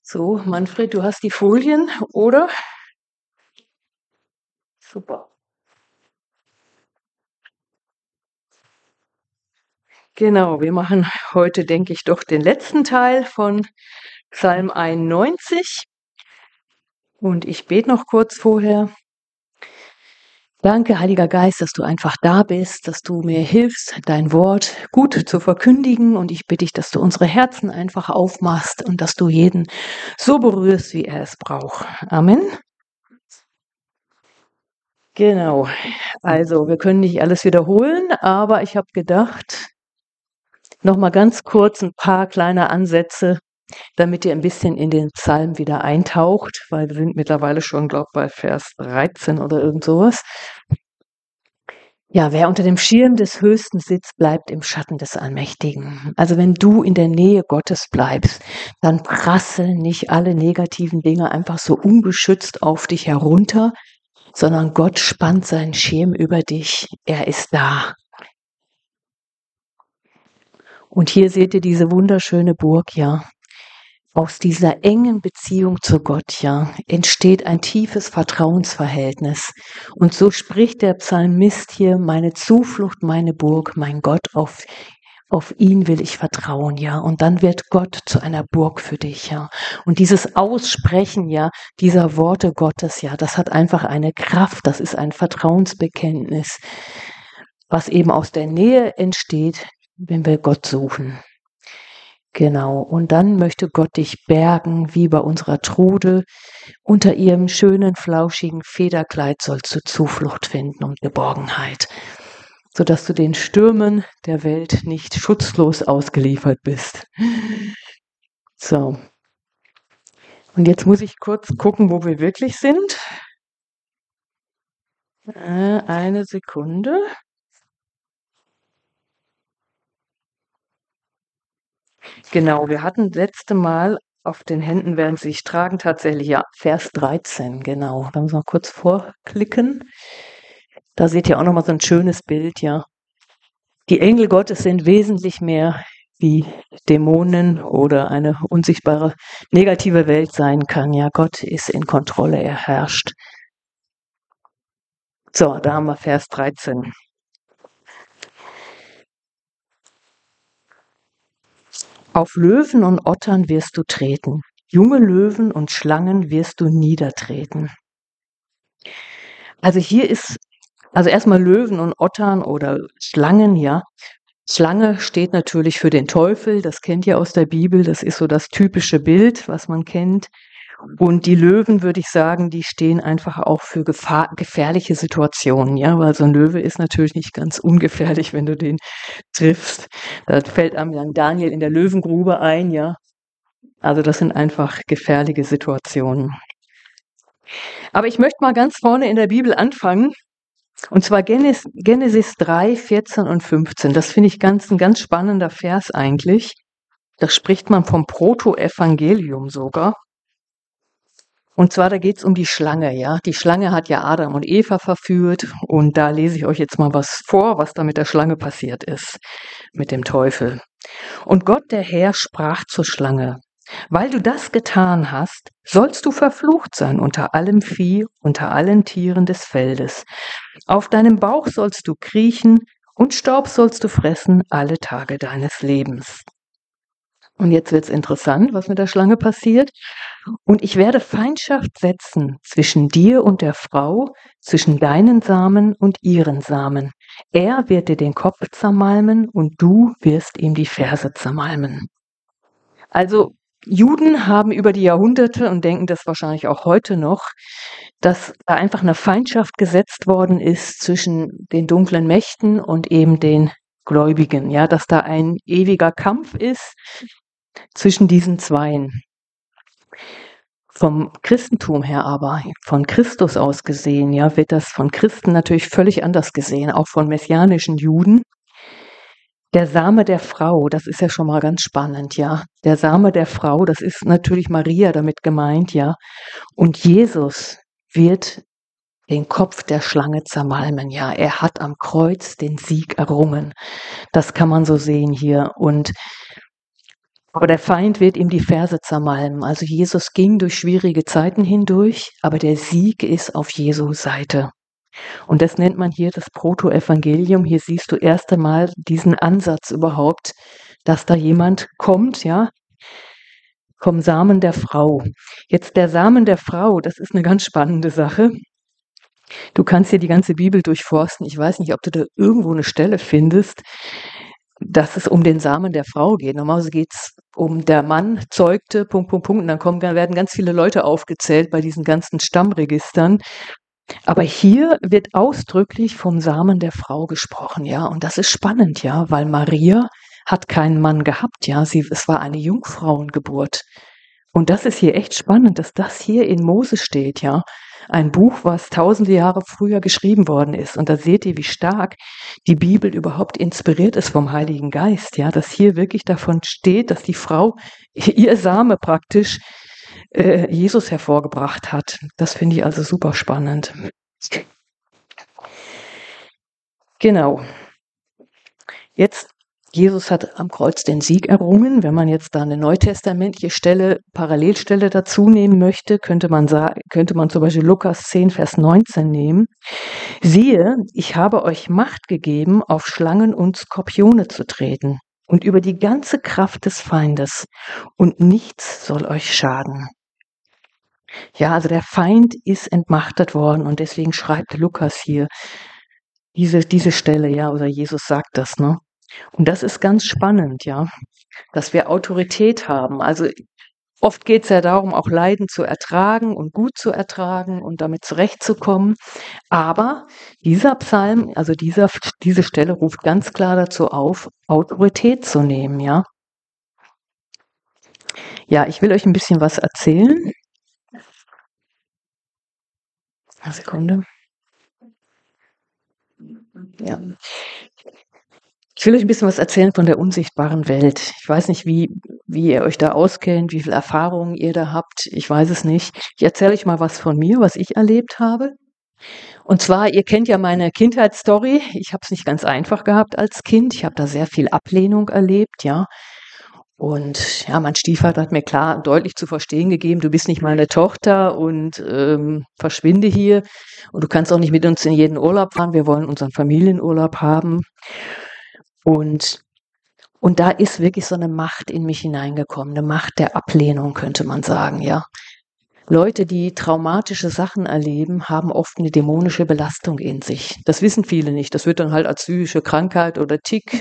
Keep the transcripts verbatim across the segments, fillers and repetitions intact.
So, Manfred, du hast die Folien, oder? Super. Genau, wir machen heute, denke ich, doch den letzten Teil von Psalm einundneunzig. Und ich bete noch kurz vorher. Danke, Heiliger Geist, dass du einfach da bist, dass du mir hilfst, dein Wort gut zu verkündigen. Und ich bitte dich, dass du unsere Herzen einfach aufmachst und dass du jeden so berührst, wie er es braucht. Amen. Genau. Also, wir können nicht alles wiederholen, aber ich habe gedacht, noch mal ganz kurz ein paar kleine Ansätze, damit ihr ein bisschen in den Psalm wieder eintaucht, weil wir sind mittlerweile schon, glaube ich, bei Vers dreizehn oder irgend sowas. Ja, wer unter dem Schirm des Höchsten sitzt, bleibt im Schatten des Allmächtigen. Also wenn du in der Nähe Gottes bleibst, dann prasseln nicht alle negativen Dinge einfach so ungeschützt auf dich herunter, sondern Gott spannt seinen Schirm über dich. Er ist da. Und hier seht ihr diese wunderschöne Burg, ja. Aus dieser engen Beziehung zu Gott, ja, entsteht ein tiefes Vertrauensverhältnis. Und so spricht der Psalmist hier: Meine Zuflucht, meine Burg, mein Gott, auf, auf ihn will ich vertrauen, ja. Und dann wird Gott zu einer Burg für dich, ja. Und dieses Aussprechen, ja, dieser Worte Gottes, ja, das hat einfach eine Kraft. Das ist ein Vertrauensbekenntnis, was eben aus der Nähe entsteht, wenn wir Gott suchen. Genau, und dann möchte Gott dich bergen, wie bei unserer Trude. Unter ihrem schönen, flauschigen Federkleid sollst du Zuflucht finden und Geborgenheit, sodass du den Stürmen der Welt nicht schutzlos ausgeliefert bist. So, und jetzt muss ich kurz gucken, wo wir wirklich sind. Äh, eine Sekunde. Genau, wir hatten das letzte Mal auf den Händen, während sie sich tragen, tatsächlich, ja, Vers dreizehn, genau. Da müssen wir kurz vorklicken. Da seht ihr auch nochmal so ein schönes Bild, ja. Die Engel Gottes sind wesentlich mehr wie Dämonen oder eine unsichtbare negative Welt sein kann. Ja, Gott ist in Kontrolle, er herrscht. So, da haben wir Vers dreizehn. Auf Löwen und Ottern wirst du treten, junge Löwen und Schlangen wirst du niedertreten. Also hier ist, also erstmal Löwen und Ottern oder Schlangen, ja. Schlange steht natürlich für den Teufel, das kennt ihr aus der Bibel, das ist so das typische Bild, was man kennt. Und die Löwen, würde ich sagen, die stehen einfach auch für Gefahr, gefährliche Situationen, ja, weil so ein Löwe ist natürlich nicht ganz ungefährlich, wenn du den triffst. Da fällt einem dann Daniel in der Löwengrube ein, ja. Also das sind einfach gefährliche Situationen. Aber ich möchte mal ganz vorne in der Bibel anfangen. Und zwar Genesis, Genesis drei, vierzehn und fünfzehn. Das finde ich ganz, ein ganz spannender Vers eigentlich. Da spricht man vom Protoevangelium sogar. Und zwar, da geht es um die Schlange, ja. Die Schlange hat ja Adam und Eva verführt. Und da lese ich euch jetzt mal was vor, was da mit der Schlange passiert ist, mit dem Teufel. Und Gott, der Herr, sprach zur Schlange: Weil du das getan hast, sollst du verflucht sein unter allem Vieh, unter allen Tieren des Feldes. Auf deinem Bauch sollst du kriechen und Staub sollst du fressen alle Tage deines Lebens. Und jetzt wird's interessant, was mit der Schlange passiert. Und ich werde Feindschaft setzen zwischen dir und der Frau, zwischen deinen Samen und ihren Samen. Er wird dir den Kopf zermalmen und du wirst ihm die Ferse zermalmen. Also Juden haben über die Jahrhunderte und denken das wahrscheinlich auch heute noch, dass da einfach eine Feindschaft gesetzt worden ist zwischen den dunklen Mächten und eben den Gläubigen, ja, dass da ein ewiger Kampf ist zwischen diesen Zweien. Vom Christentum her aber, von Christus aus gesehen, ja, wird das von Christen natürlich völlig anders gesehen, auch von messianischen Juden. Der Same der Frau, das ist ja schon mal ganz spannend, ja. Der Same der Frau, das ist natürlich Maria damit gemeint, ja. Und Jesus wird den Kopf der Schlange zermalmen, ja. Er hat am Kreuz den Sieg errungen. Das kann man so sehen hier. Und Aber der Feind wird ihm die Ferse zermalmen. Also Jesus ging durch schwierige Zeiten hindurch, aber der Sieg ist auf Jesu Seite. Und das nennt man hier das Protoevangelium. Hier siehst du erst einmal diesen Ansatz überhaupt, dass da jemand kommt, ja, vom Samen der Frau. Jetzt der Samen der Frau, das ist eine ganz spannende Sache. Du kannst hier die ganze Bibel durchforsten. Ich weiß nicht, ob du da irgendwo eine Stelle findest, dass es um den Samen der Frau geht. Normalerweise geht es um der Mann zeugte, Punkt, Punkt, Punkt. Und dann kommen, werden ganz viele Leute aufgezählt bei diesen ganzen Stammregistern. Aber hier wird ausdrücklich vom Samen der Frau gesprochen, ja. Und das ist spannend, ja, weil Maria hat keinen Mann gehabt, ja. Sie, es war eine Jungfrauengeburt. Und das ist hier echt spannend, dass das hier in Mose steht, ja. Ein Buch, was tausende Jahre früher geschrieben worden ist. Und da seht ihr, wie stark die Bibel überhaupt inspiriert ist vom Heiligen Geist, ja. Dass hier wirklich davon steht, dass die Frau, ihr Same praktisch, äh, Jesus hervorgebracht hat. Das finde ich also super spannend. Genau. Jetzt, Jesus hat am Kreuz den Sieg errungen. Wenn man jetzt da eine neutestamentliche Stelle, Parallelstelle dazu nehmen möchte, könnte man sagen, könnte man zum Beispiel Lukas zehn, Vers neunzehn nehmen. Siehe, ich habe euch Macht gegeben, auf Schlangen und Skorpione zu treten und über die ganze Kraft des Feindes, und nichts soll euch schaden. Ja, also der Feind ist entmachtet worden, und deswegen schreibt Lukas hier diese, diese Stelle, ja, oder Jesus sagt das, ne? Und das ist ganz spannend, ja, dass wir Autorität haben. Also oft geht es ja darum, auch Leiden zu ertragen und gut zu ertragen und damit zurechtzukommen. Aber dieser Psalm, also dieser, diese Stelle ruft ganz klar dazu auf, Autorität zu nehmen, ja. Ja, ich will euch ein bisschen was erzählen. Eine Sekunde. Ja. Ich will euch ein bisschen was erzählen von der unsichtbaren Welt. Ich weiß nicht, wie, wie ihr euch da auskennt, wie viel Erfahrungen ihr da habt. Ich weiß es nicht. Ich erzähle euch mal was von mir, was ich erlebt habe. Und zwar, ihr kennt ja meine Kindheitsstory. Ich habe es nicht ganz einfach gehabt als Kind. Ich habe da sehr viel Ablehnung erlebt, ja. Und ja, mein Stiefvater hat mir klar deutlich zu verstehen gegeben, du bist nicht meine Tochter und ähm, verschwinde hier. Und du kannst auch nicht mit uns in jeden Urlaub fahren. Wir wollen unseren Familienurlaub haben. Und, und da ist wirklich so eine Macht in mich hineingekommen, eine Macht der Ablehnung, könnte man sagen, ja. Leute, die traumatische Sachen erleben, haben oft eine dämonische Belastung in sich. Das wissen viele nicht. Das wird dann halt als psychische Krankheit oder Tick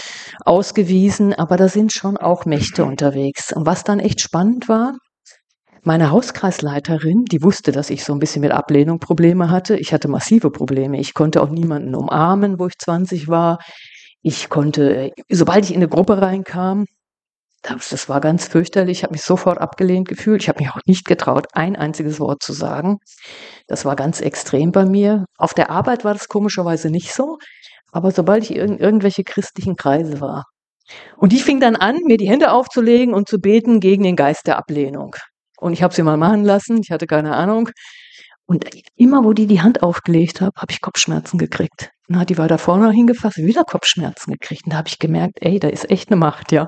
ausgewiesen, aber da sind schon auch Mächte unterwegs. Und was dann echt spannend war, meine Hauskreisleiterin, die wusste, dass ich so ein bisschen mit Ablehnung Probleme hatte. Ich hatte massive Probleme. Ich konnte auch niemanden umarmen, wo ich zwanzig war. Ich konnte, sobald ich in eine Gruppe reinkam, das, das war ganz fürchterlich. Ich habe mich sofort abgelehnt gefühlt. Ich habe mich auch nicht getraut, ein einziges Wort zu sagen. Das war ganz extrem bei mir. Auf der Arbeit war das komischerweise nicht so. Aber sobald ich in irgendwelche christlichen Kreise war. Und die fing dann an, mir die Hände aufzulegen und zu beten gegen den Geist der Ablehnung. Und ich habe sie mal machen lassen. Ich hatte keine Ahnung. Und immer, wo die die Hand aufgelegt hat, habe ich Kopfschmerzen gekriegt. Dann hat die weiter vorne hingefasst, wieder Kopfschmerzen gekriegt. Und da habe ich gemerkt, ey, da ist echt eine Macht, ja.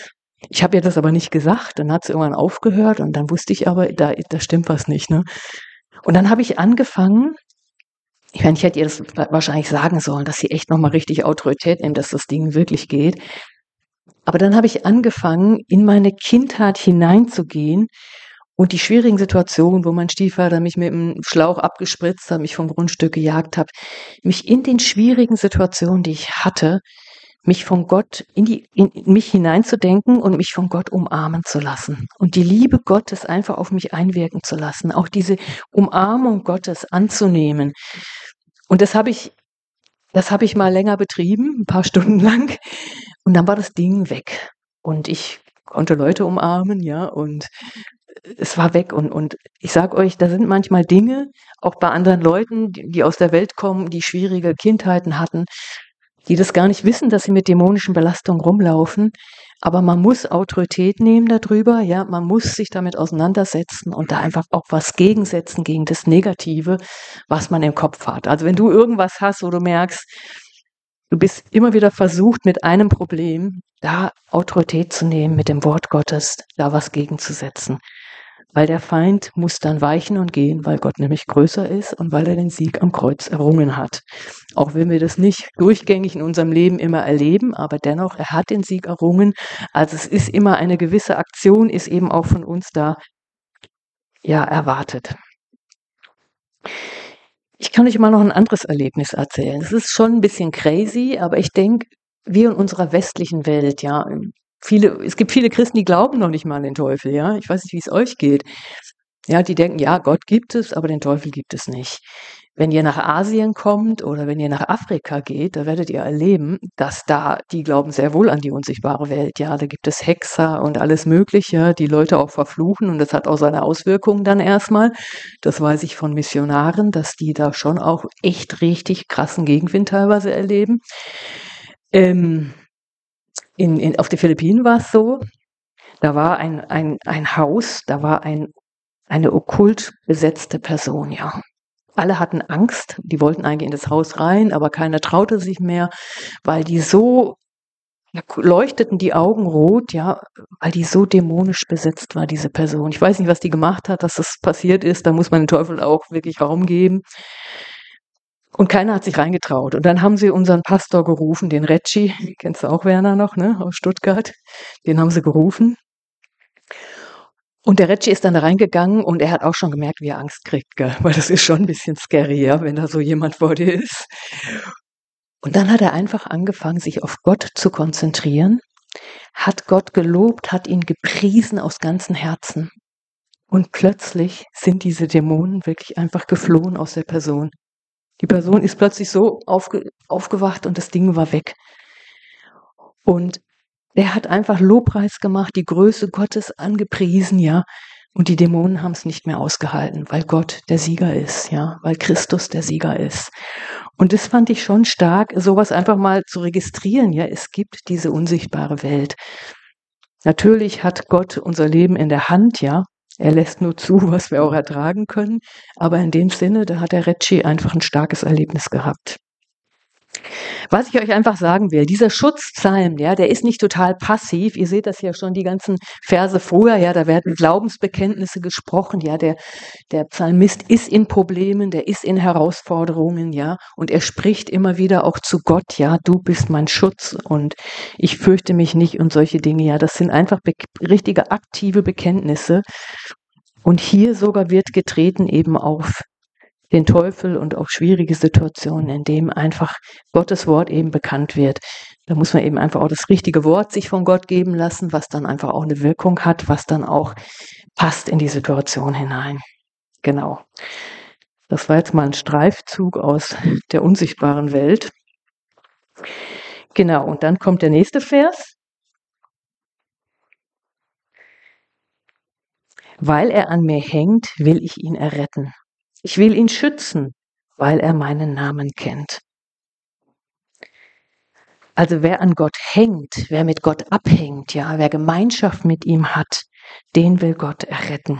Ich habe ihr das aber nicht gesagt. Dann hat sie irgendwann aufgehört und dann wusste ich aber, da, da stimmt was nicht, ne? Und dann habe ich angefangen, ich meine, ich hätte ihr das wahrscheinlich sagen sollen, dass sie echt nochmal richtig Autorität nimmt, dass das Ding wirklich geht. Aber dann habe ich angefangen, in meine Kindheit hineinzugehen und die schwierigen Situationen, wo mein Stiefvater mich mit dem Schlauch abgespritzt hat, mich vom Grundstück gejagt hat, mich in den schwierigen Situationen, die ich hatte, mich von Gott in die, in mich hineinzudenken und mich von Gott umarmen zu lassen und die Liebe Gottes einfach auf mich einwirken zu lassen, auch diese Umarmung Gottes anzunehmen. Und das habe ich, das habe ich mal länger betrieben, ein paar Stunden lang, und dann war das Ding weg und ich konnte Leute umarmen, ja, und es war weg. Und, und ich sag euch, da sind manchmal Dinge, auch bei anderen Leuten, die, die aus der Welt kommen, die schwierige Kindheiten hatten, die das gar nicht wissen, dass sie mit dämonischen Belastungen rumlaufen. Aber man muss Autorität nehmen darüber, ja, man muss sich damit auseinandersetzen und da einfach auch was gegensetzen gegen das Negative, was man im Kopf hat. Also wenn du irgendwas hast, wo du merkst, du bist immer wieder versucht, mit einem Problem da Autorität zu nehmen, mit dem Wort Gottes da was gegenzusetzen. Weil der Feind muss dann weichen und gehen, weil Gott nämlich größer ist und weil er den Sieg am Kreuz errungen hat. Auch wenn wir das nicht durchgängig in unserem Leben immer erleben, aber dennoch, er hat den Sieg errungen. Also es ist immer eine gewisse Aktion, ist eben auch von uns da, ja, erwartet. Ich kann euch mal noch ein anderes Erlebnis erzählen. Es ist schon ein bisschen crazy, aber ich denke, wir in unserer westlichen Welt, ja, viele, es gibt viele Christen, die glauben noch nicht mal an den Teufel, ja. Ich weiß nicht, wie es euch geht. Ja, die denken, ja, Gott gibt es, aber den Teufel gibt es nicht. Wenn ihr nach Asien kommt oder wenn ihr nach Afrika geht, da werdet ihr erleben, dass da, die glauben sehr wohl an die unsichtbare Welt. Ja, da gibt es Hexer und alles Mögliche, die Leute auch verfluchen und das hat auch seine Auswirkungen dann erstmal. Das weiß ich von Missionaren, dass die da schon auch echt richtig krassen Gegenwind teilweise erleben. Ähm, in, in, auf den Philippinen war es so, da war ein, ein, ein Haus, da war ein, eine okkult besetzte Person, ja. Alle hatten Angst, die wollten eigentlich in das Haus rein, aber keiner traute sich mehr, weil die so, ja, leuchteten die Augen rot, ja, weil die so dämonisch besetzt war, diese Person. Ich weiß nicht, was die gemacht hat, dass das passiert ist, da muss man den Teufel auch wirklich Raum geben. Und keiner hat sich reingetraut. Und dann haben sie unseren Pastor gerufen, den Recci, kennst du auch, Werner, noch, ne, aus Stuttgart, den haben sie gerufen. Und der Recci ist dann da reingegangen und er hat auch schon gemerkt, wie er Angst kriegt, gell? Weil das ist schon ein bisschen scary, ja, wenn da so jemand vor dir ist. Und dann hat er einfach angefangen, sich auf Gott zu konzentrieren, hat Gott gelobt, hat ihn gepriesen aus ganzem Herzen. Und plötzlich sind diese Dämonen wirklich einfach geflohen aus der Person. Die Person ist plötzlich so aufge, aufgewacht und das Ding war weg. Und er hat einfach Lobpreis gemacht, die Größe Gottes angepriesen, ja. Und die Dämonen haben es nicht mehr ausgehalten, weil Gott der Sieger ist, ja, weil Christus der Sieger ist. Und das fand ich schon stark, sowas einfach mal zu registrieren, ja. Es gibt diese unsichtbare Welt. Natürlich hat Gott unser Leben in der Hand, ja. Er lässt nur zu, was wir auch ertragen können. Aber in dem Sinne, da hat der Recci einfach ein starkes Erlebnis gehabt. Was ich euch einfach sagen will, dieser Schutzpsalm, ja, der ist nicht total passiv. Ihr seht das ja schon, die ganzen Verse vorher, ja, da werden Glaubensbekenntnisse gesprochen, ja, der, der Psalmist ist in Problemen, der ist in Herausforderungen, ja, und er spricht immer wieder auch zu Gott, ja, du bist mein Schutz und ich fürchte mich nicht und solche Dinge, ja, das sind einfach be- richtige aktive Bekenntnisse. Und hier sogar wird getreten eben auf den Teufel und auch schwierige Situationen, in denen einfach Gottes Wort eben bekannt wird. Da muss man eben einfach auch das richtige Wort sich von Gott geben lassen, was dann einfach auch eine Wirkung hat, was dann auch passt in die Situation hinein. Genau. Das war jetzt mal ein Streifzug aus der unsichtbaren Welt. Genau, und dann kommt der nächste Vers. Weil er an mir hängt, will ich ihn erretten. Ich will ihn schützen, weil er meinen Namen kennt. Also wer an Gott hängt, wer mit Gott abhängt, ja, wer Gemeinschaft mit ihm hat, den will Gott erretten.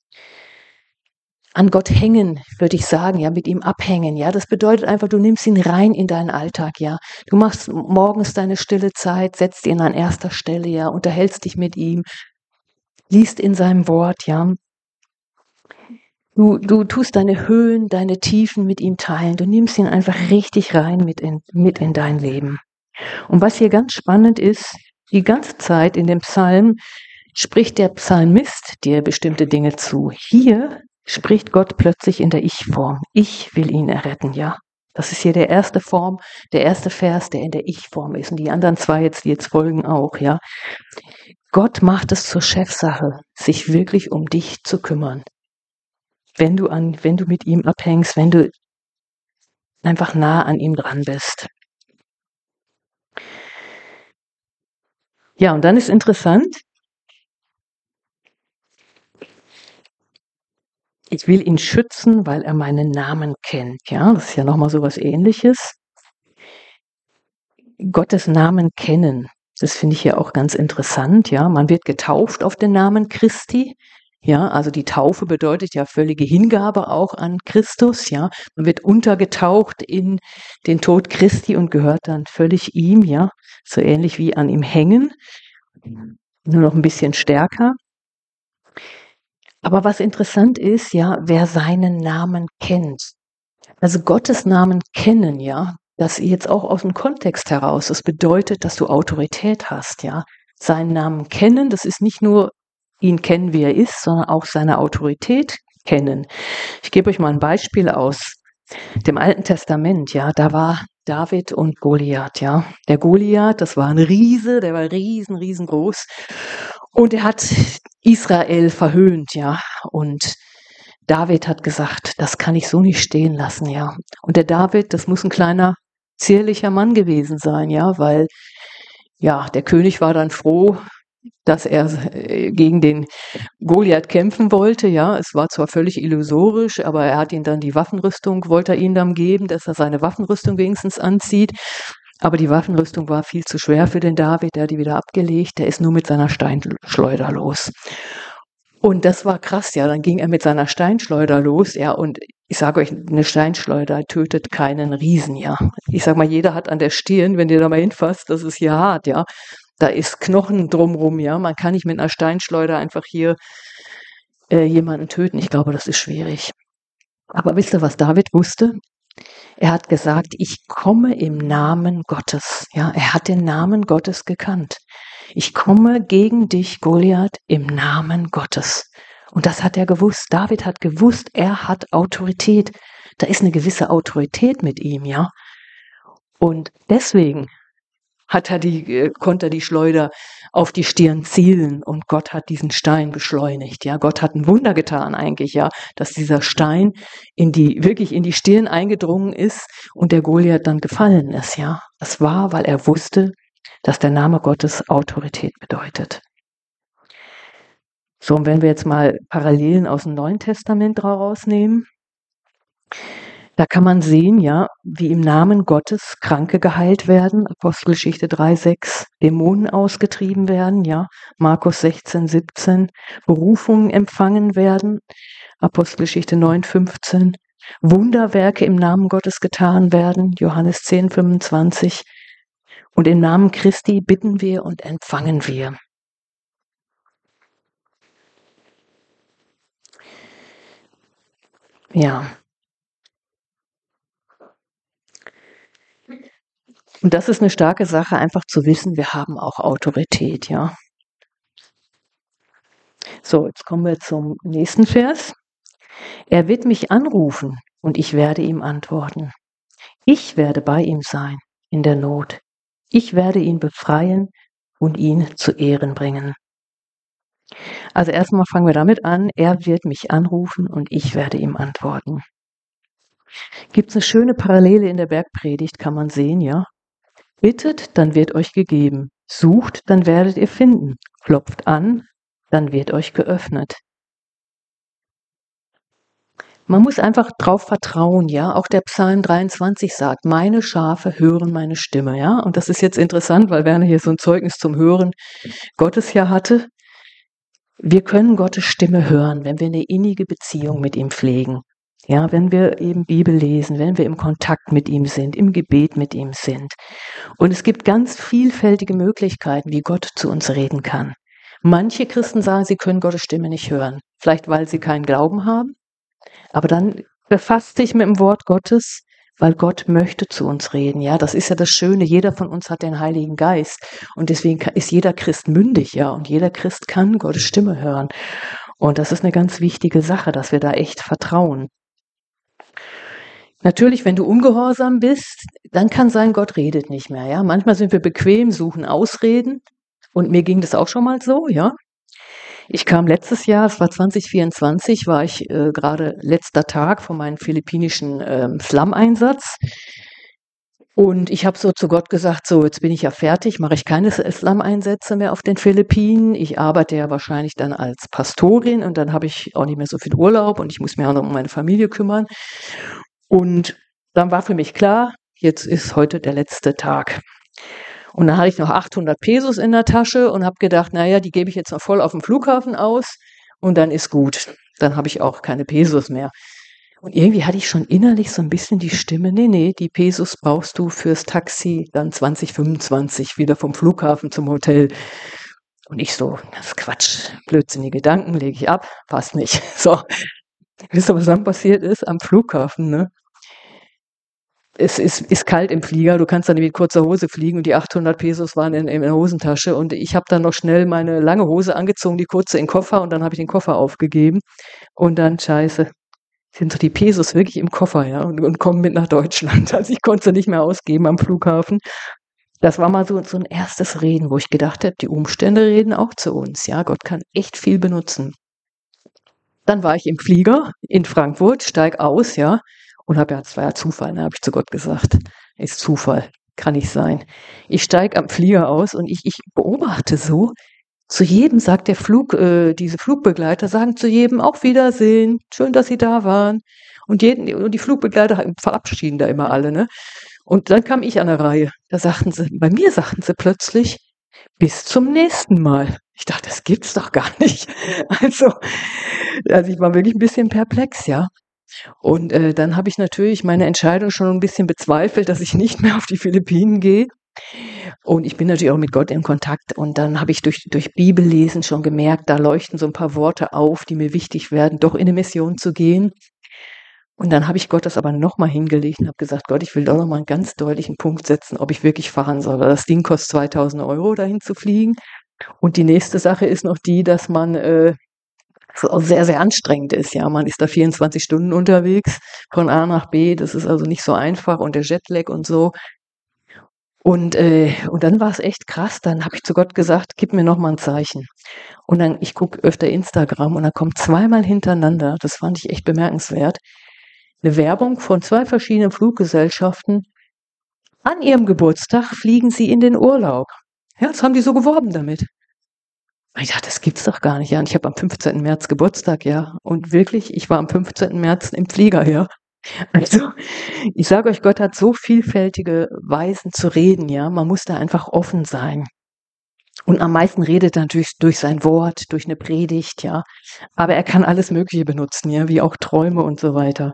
An Gott hängen, würde ich sagen, ja, mit ihm abhängen, ja, das bedeutet einfach, du nimmst ihn rein in deinen Alltag, ja. Du machst morgens deine stille Zeit, setzt ihn an erster Stelle, ja, unterhältst dich mit ihm, liest in seinem Wort, ja. Du, du tust deine Höhen, deine Tiefen mit ihm teilen. Du nimmst ihn einfach richtig rein mit in, mit in dein Leben. Und was hier ganz spannend ist, die ganze Zeit in dem Psalm spricht der Psalmist dir bestimmte Dinge zu. Hier spricht Gott plötzlich in der Ich-Form. Ich will ihn erretten, ja. Das ist hier der erste Form, der erste Vers, der in der Ich-Form ist. Und die anderen zwei jetzt, die jetzt folgen auch, ja. Gott macht es zur Chefsache, sich wirklich um dich zu kümmern. Wenn du an, wenn du mit ihm abhängst, wenn du einfach nah an ihm dran bist. Ja, und dann ist interessant, ich will ihn schützen, weil er meinen Namen kennt. Ja, das ist ja nochmal so was Ähnliches. Gottes Namen kennen, das finde ich ja auch ganz interessant. Ja, man wird getauft auf den Namen Christi. Ja, also die Taufe bedeutet ja völlige Hingabe auch an Christus, ja. Man wird untergetaucht in den Tod Christi und gehört dann völlig ihm, ja. So ähnlich wie an ihm hängen, nur noch ein bisschen stärker. Aber was interessant ist, ja, wer seinen Namen kennt. Also Gottes Namen kennen, ja, das jetzt auch aus dem Kontext heraus. Das bedeutet, dass du Autorität hast, ja. Seinen Namen kennen, das ist nicht nur ihn kennen, wie er ist, sondern auch seine Autorität kennen. Ich gebe euch mal ein Beispiel aus dem Alten Testament, ja. Da war David und Goliath, ja. Der Goliath, das war ein Riese, der war riesen, riesengroß. Und er hat Israel verhöhnt, ja. Und David hat gesagt, das kann ich so nicht stehen lassen, ja. Und der David, das muss ein kleiner, zierlicher Mann gewesen sein, ja, weil, ja, der König war dann froh, dass er gegen den Goliath kämpfen wollte, ja. Es war zwar völlig illusorisch, aber er hat ihm dann die Waffenrüstung, wollte er ihm dann geben, dass er seine Waffenrüstung wenigstens anzieht. Aber die Waffenrüstung war viel zu schwer für den David, der hat die wieder abgelegt, der ist nur mit seiner Steinschleuder los. Und das war krass, ja, dann ging er mit seiner Steinschleuder los, ja, und ich sage euch, eine Steinschleuder tötet keinen Riesen, ja. Ich sag mal, jeder hat an der Stirn, wenn ihr da mal hinfasst, das ist hier hart, ja. Da ist Knochen drumrum, ja. Man kann nicht mit einer Steinschleuder einfach hier äh, jemanden töten. Ich glaube, das ist schwierig. Aber wisst ihr, was David wusste? Er hat gesagt, ich komme im Namen Gottes. Ja, er hat den Namen Gottes gekannt. Ich komme gegen dich, Goliath, im Namen Gottes. Und das hat er gewusst. David hat gewusst, er hat Autorität. Da ist eine gewisse Autorität mit ihm, ja. Und deswegen hat er die, äh, konnte er die Schleuder auf die Stirn zielen und Gott hat diesen Stein beschleunigt, ja. Gott hat ein Wunder getan eigentlich, ja, dass dieser Stein in die, wirklich in die Stirn eingedrungen ist und der Goliath dann gefallen ist, ja. Das war, weil er wusste, dass der Name Gottes Autorität bedeutet. So, und wenn wir jetzt mal Parallelen aus dem Neuen Testament rausnehmen, da kann man sehen, ja, wie im Namen Gottes Kranke geheilt werden, Apostelgeschichte drei, sechs, Dämonen ausgetrieben werden, ja, Markus sechzehn, siebzehn, Berufungen empfangen werden, Apostelgeschichte neun, fünfzehn, Wunderwerke im Namen Gottes getan werden, Johannes zehn, fünfundzwanzig, und im Namen Christi bitten wir und empfangen wir. Ja. Und das ist eine starke Sache, einfach zu wissen, wir haben auch Autorität, ja. So, jetzt kommen wir zum nächsten Vers. Er wird mich anrufen und ich werde ihm antworten. Ich werde bei ihm sein in der Not. Ich werde ihn befreien und ihn zu Ehren bringen. Also erstmal fangen wir damit an, er wird mich anrufen und ich werde ihm antworten. Gibt es eine schöne Parallele in der Bergpredigt, kann man sehen, ja. Bittet, dann wird euch gegeben. Sucht, dann werdet ihr finden. Klopft an, dann wird euch geöffnet. Man muss einfach drauf vertrauen, ja. Auch der Psalm dreiundzwanzig sagt, meine Schafe hören meine Stimme, ja. Und das ist jetzt interessant, weil Werner hier so ein Zeugnis zum Hören Gottes ja hatte. Wir können Gottes Stimme hören, wenn wir eine innige Beziehung mit ihm pflegen. Ja, wenn wir eben Bibel lesen, wenn wir im Kontakt mit ihm sind, im Gebet mit ihm sind. Und es gibt ganz vielfältige Möglichkeiten, wie Gott zu uns reden kann. Manche Christen sagen, sie können Gottes Stimme nicht hören. Vielleicht, weil sie keinen Glauben haben. Aber dann befasst dich mit dem Wort Gottes, weil Gott möchte zu uns reden. Ja, das ist ja das Schöne. Jeder von uns hat den Heiligen Geist. Und deswegen ist jeder Christ mündig, ja. Und jeder Christ kann Gottes Stimme hören. Und das ist eine ganz wichtige Sache, dass wir da echt vertrauen. Natürlich, wenn du ungehorsam bist, dann kann sein, Gott redet nicht mehr, ja. Manchmal sind wir bequem, suchen Ausreden. Und mir ging das auch schon mal so, ja. Ich kam letztes Jahr, es war zwanzig vierundzwanzig, war ich äh, gerade letzter Tag von meinem philippinischen ähm, Slum-Einsatz. Und ich habe so zu Gott gesagt, so jetzt bin ich ja fertig, mache ich keine Slum-Einsätze mehr auf den Philippinen. Ich arbeite ja wahrscheinlich dann als Pastorin und dann habe ich auch nicht mehr so viel Urlaub und ich muss mich auch noch um meine Familie kümmern. Und dann war für mich klar, jetzt ist heute der letzte Tag. Und dann hatte ich noch achthundert Pesos in der Tasche und habe gedacht, naja, die gebe ich jetzt noch voll auf dem Flughafen aus und dann ist gut. Dann habe ich auch keine Pesos mehr. Und irgendwie hatte ich schon innerlich so ein bisschen die Stimme, nee, nee, die Pesos brauchst du fürs Taxi dann zwanzig fünfundzwanzig wieder vom Flughafen zum Hotel. Und ich so, das ist Quatsch, blödsinnige Gedanken, lege ich ab, passt nicht. So, wisst ihr, was dann passiert ist am Flughafen, ne? Es ist, ist kalt im Flieger, du kannst dann mit kurzer Hose fliegen und die achthundert Pesos waren in, in der Hosentasche und ich habe dann noch schnell meine lange Hose angezogen, die kurze in den Koffer und dann habe ich den Koffer aufgegeben und dann, scheiße, sind so die Pesos wirklich im Koffer, ja, und, und kommen mit nach Deutschland. Also ich konnte sie nicht mehr ausgeben am Flughafen. Das war mal so, so ein erstes Reden, wo ich gedacht habe, die Umstände reden auch zu uns, ja, Gott kann echt viel benutzen. Dann war ich im Flieger in Frankfurt, steig aus, ja, und habe ja, es war ja Zufall, ne, habe ich zu Gott gesagt. Ist Zufall, kann nicht sein. Ich steig am Flieger aus und ich, ich beobachte so, zu jedem sagt der Flug, äh, diese Flugbegleiter sagen zu jedem auf Wiedersehen, schön, dass Sie da waren. Und, jeden, und die Flugbegleiter verabschieden da immer alle, ne? Und dann kam ich an der Reihe. Da sagten sie, bei mir sagten sie plötzlich, bis zum nächsten Mal. Ich dachte, das gibt's doch gar nicht. Also, also ich war wirklich ein bisschen perplex, ja. Und äh, dann habe ich natürlich meine Entscheidung schon ein bisschen bezweifelt, dass ich nicht mehr auf die Philippinen gehe. Und ich bin natürlich auch mit Gott in Kontakt. Und dann habe ich durch, durch Bibellesen schon gemerkt, da leuchten so ein paar Worte auf, die mir wichtig werden, doch in eine Mission zu gehen. Und dann habe ich Gott das aber nochmal hingelegt und habe gesagt, Gott, ich will doch nochmal einen ganz deutlichen Punkt setzen, ob ich wirklich fahren soll. Weil das Ding kostet zweitausend Euro, dahin zu fliegen. Und die nächste Sache ist noch die, dass man äh, so sehr, sehr anstrengend ist. Ja, man ist da vierundzwanzig Stunden unterwegs von A nach B. Das ist also nicht so einfach und der Jetlag und so. Und, äh, und dann war es echt krass. Dann habe ich zu Gott gesagt, gib mir noch mal ein Zeichen. Und dann, ich gucke öfter Instagram und dann kommt zweimal hintereinander, das fand ich echt bemerkenswert, eine Werbung von zwei verschiedenen Fluggesellschaften. An ihrem Geburtstag fliegen sie in den Urlaub. Ja, das haben die so geworben damit. Und ich dachte, das gibt's doch gar nicht. Ja, und ich habe am fünfzehnten März Geburtstag, ja. Und wirklich, ich war am fünfzehnten März im Flieger, ja. Also, ich sage euch, Gott hat so vielfältige Weisen zu reden, ja. Man muss da einfach offen sein. Und am meisten redet er natürlich durch sein Wort, durch eine Predigt, ja. Aber er kann alles Mögliche benutzen, ja, wie auch Träume und so weiter.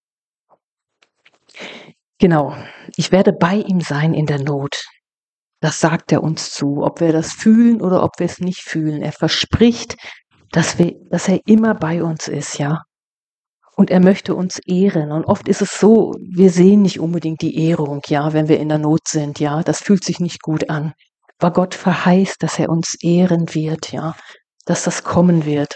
Genau. Ich werde bei ihm sein in der Not. Das sagt er uns zu, ob wir das fühlen oder ob wir es nicht fühlen. Er verspricht, dass wir, dass er immer bei uns ist, ja. Und er möchte uns ehren. Und oft ist es so, wir sehen nicht unbedingt die Ehrung, ja, wenn wir in der Not sind, ja. Das fühlt sich nicht gut an. Aber Gott verheißt, dass er uns ehren wird, ja, dass das kommen wird.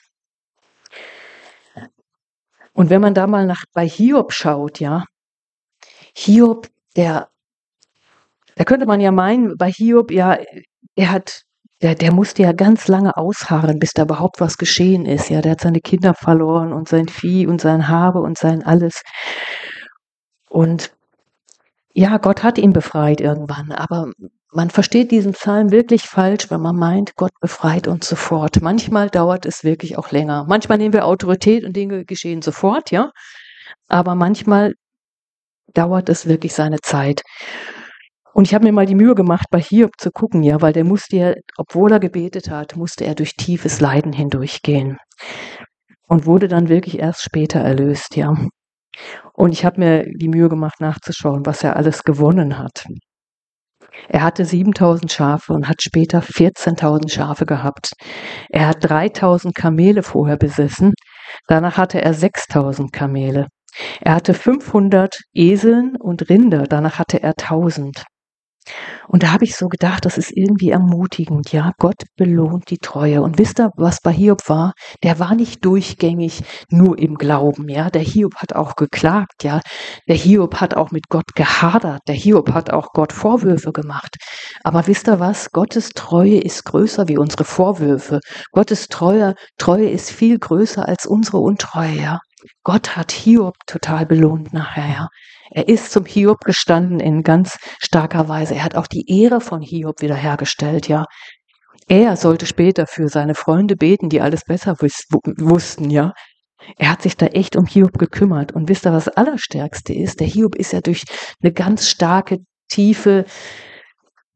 Und wenn man da mal nach bei Hiob schaut, ja, Hiob, der, da könnte man ja meinen, bei Hiob, ja, er hat, der, der musste ja ganz lange ausharren, bis da überhaupt was geschehen ist, ja, der hat seine Kinder verloren und sein Vieh und sein Habe und sein alles. Und ja, Gott hat ihn befreit irgendwann, aber man versteht diesen Psalm wirklich falsch, wenn man meint, Gott befreit uns sofort. Manchmal dauert es wirklich auch länger. Manchmal nehmen wir Autorität und Dinge geschehen sofort, ja, aber manchmal dauert es wirklich seine Zeit. Und ich habe mir mal die Mühe gemacht, bei Hiob zu gucken, ja, weil der musste ja, obwohl er gebetet hat, musste er durch tiefes Leiden hindurchgehen und wurde dann wirklich erst später erlöst, ja. Und ich habe mir die Mühe gemacht, nachzuschauen, was er alles gewonnen hat. Er hatte siebentausend Schafe und hat später vierzehntausend Schafe gehabt. Er hat dreitausend Kamele vorher besessen. Danach hatte er sechstausend Kamele. Er hatte fünfhundert Eseln und Rinder. Danach hatte er tausend. Und da habe ich so gedacht, das ist irgendwie ermutigend. Ja, Gott belohnt die Treue. Und wisst ihr, was bei Hiob war? Der war nicht durchgängig nur im Glauben. Ja, der Hiob hat auch geklagt. Ja, der Hiob hat auch mit Gott gehadert. Der Hiob hat auch Gott Vorwürfe gemacht. Aber wisst ihr was? Gottes Treue ist größer wie unsere Vorwürfe. Gottes Treue, Treue ist viel größer als unsere Untreue. Ja, Gott hat Hiob total belohnt nachher. Ja. Er ist zum Hiob gestanden in ganz starker Weise. Er hat auch die Ehre von Hiob wiederhergestellt, ja. Er sollte später für seine Freunde beten, die alles besser wus- wussten, ja. Er hat sich da echt um Hiob gekümmert. Und wisst ihr, was das Allerstärkste ist? Der Hiob ist ja durch eine ganz starke, tiefe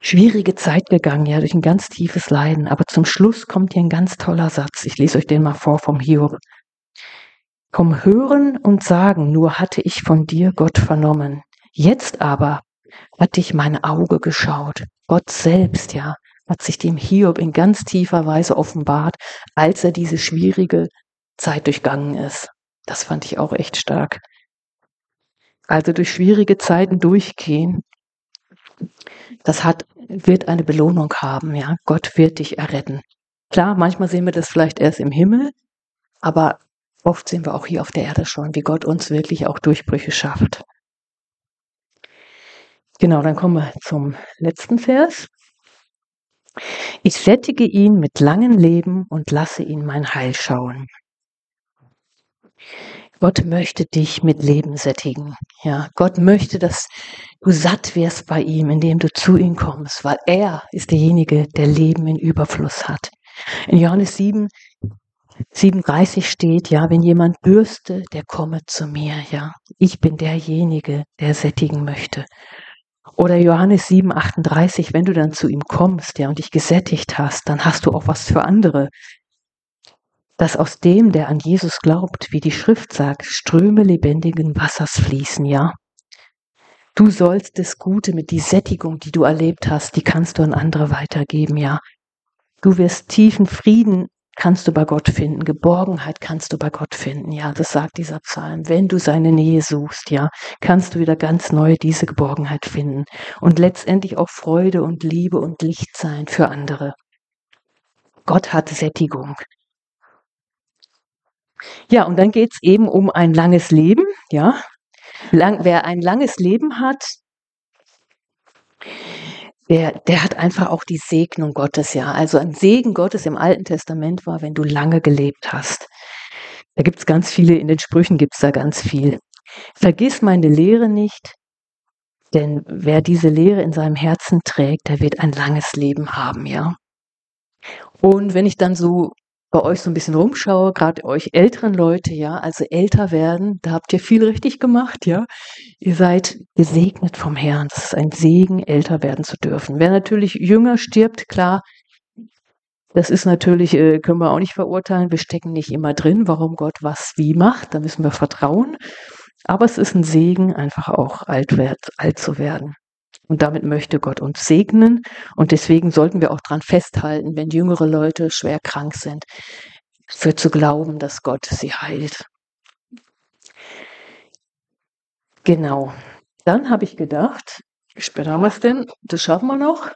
schwierige Zeit gegangen, ja, durch ein ganz tiefes Leiden. Aber zum Schluss kommt hier ein ganz toller Satz. Ich lese euch den mal vor vom Hiob. Komm hören und sagen, nur hatte ich von dir, Gott, vernommen. Jetzt aber hat dich mein Auge geschaut. Gott selbst, ja, hat sich dem Hiob in ganz tiefer Weise offenbart, als er diese schwierige Zeit durchgangen ist. Das fand ich auch echt stark. Also durch schwierige Zeiten durchgehen, das hat, wird eine Belohnung haben, ja. Gott wird dich erretten. Klar, manchmal sehen wir das vielleicht erst im Himmel, aber oft sehen wir auch hier auf der Erde schon, wie Gott uns wirklich auch Durchbrüche schafft. Genau, dann kommen wir zum letzten Vers. Ich sättige ihn mit langem Leben und lasse ihn mein Heil schauen. Gott möchte dich mit Leben sättigen. Ja, Gott möchte, dass du satt wirst bei ihm, indem du zu ihm kommst, weil er ist derjenige, der Leben in Überfluss hat. In Johannes sieben, siebenunddreißig steht, ja, wenn jemand dürste, der komme zu mir, ja. Ich bin derjenige, der sättigen möchte. Oder Johannes sieben, achtunddreißig, wenn du dann zu ihm kommst, ja, und dich gesättigt hast, dann hast du auch was für andere. Dass aus dem, der an Jesus glaubt, wie die Schrift sagt, Ströme lebendigen Wassers fließen, ja. Du sollst das Gute mit die Sättigung, die du erlebt hast, die kannst du an andere weitergeben, ja. Du wirst tiefen Frieden kannst du bei Gott finden, Geborgenheit kannst du bei Gott finden, ja, das sagt dieser Psalm. Wenn du seine Nähe suchst, ja, kannst du wieder ganz neu diese Geborgenheit finden und letztendlich auch Freude und Liebe und Licht sein für andere. Gott hat Sättigung. Ja, und dann geht's eben um ein langes Leben, ja. Lang, wer ein langes Leben hat, Der, der hat einfach auch die Segnung Gottes, ja. Also ein Segen Gottes im Alten Testament war, wenn du lange gelebt hast. Da gibt's ganz viele, in den Sprüchen gibt's da ganz viel. Vergiss meine Lehre nicht, denn wer diese Lehre in seinem Herzen trägt, der wird ein langes Leben haben, ja. Und wenn ich dann so bei euch so ein bisschen rumschaue, gerade euch älteren Leute, ja, also älter werden, da habt ihr viel richtig gemacht, ja. Ihr seid gesegnet vom Herrn. Das ist ein Segen, älter werden zu dürfen. Wer natürlich jünger stirbt, klar, das ist natürlich, äh, können wir auch nicht verurteilen. Wir stecken nicht immer drin, warum Gott was wie macht. Da müssen wir vertrauen. Aber es ist ein Segen, einfach auch alt, werd, alt zu werden. Und damit möchte Gott uns segnen. Und deswegen sollten wir auch dran festhalten, wenn jüngere Leute schwer krank sind, für zu glauben, dass Gott sie heilt. Genau. Dann habe ich gedacht, wie spät haben wir es denn? Das schaffen wir noch.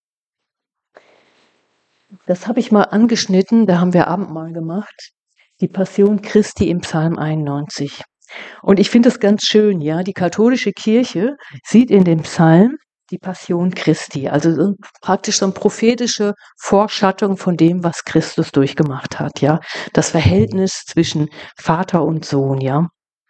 Das habe ich mal angeschnitten, da haben wir Abendmahl gemacht. Die Passion Christi im Psalm einundneunzig. Und ich finde es ganz schön, ja, die katholische Kirche sieht in dem Psalm die Passion Christi, also praktisch so eine prophetische Vorschattung von dem, was Christus durchgemacht hat, ja. Das Verhältnis zwischen Vater und Sohn, ja.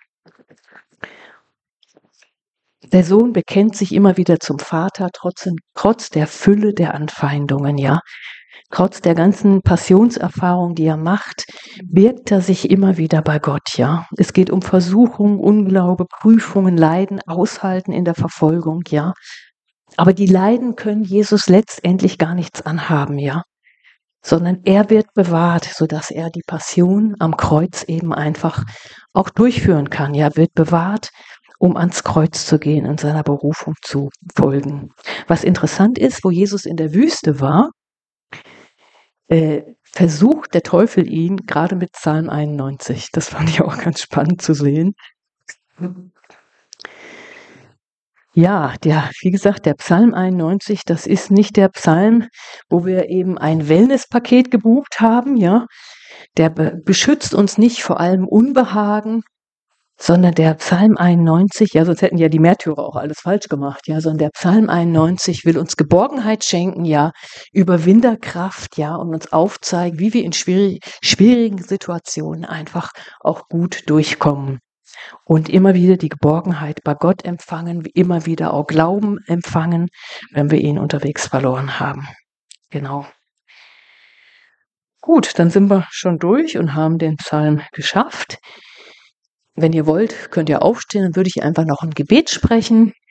Der Sohn bekennt sich immer wieder zum Vater, trotz, trotz der Fülle der Anfeindungen, ja. Trotz der ganzen Passionserfahrung, die er macht, birgt er sich immer wieder bei Gott, ja. Es geht um Versuchung, Unglaube, Prüfungen, Leiden, Aushalten in der Verfolgung, ja. Aber die Leiden können Jesus letztendlich gar nichts anhaben, ja. Sondern er wird bewahrt, sodass er die Passion am Kreuz eben einfach auch durchführen kann, ja. Wird bewahrt, um ans Kreuz zu gehen und seiner Berufung zu folgen. Was interessant ist, wo Jesus in der Wüste war, äh, versucht der Teufel ihn gerade mit Psalm einundneunzig. Das fand ich auch ganz spannend zu sehen. Ja, der, wie gesagt, der Psalm einundneunzig, das ist nicht der Psalm, wo wir eben ein Wellnesspaket gebucht haben, ja. Der be- beschützt uns nicht vor allem Unbehagen, sondern der Psalm einundneunzig, ja, sonst hätten ja die Märtyrer auch alles falsch gemacht, ja, sondern der Psalm einundneunzig will uns Geborgenheit schenken, ja, Überwinderkraft, ja, und uns aufzeigen, wie wir in schwierig, schwierigen Situationen einfach auch gut durchkommen. Und immer wieder die Geborgenheit bei Gott empfangen, immer wieder auch Glauben empfangen, wenn wir ihn unterwegs verloren haben. Genau. Gut, dann sind wir schon durch und haben den Psalm geschafft. Wenn ihr wollt, könnt ihr aufstehen, dann würde ich einfach noch ein Gebet sprechen.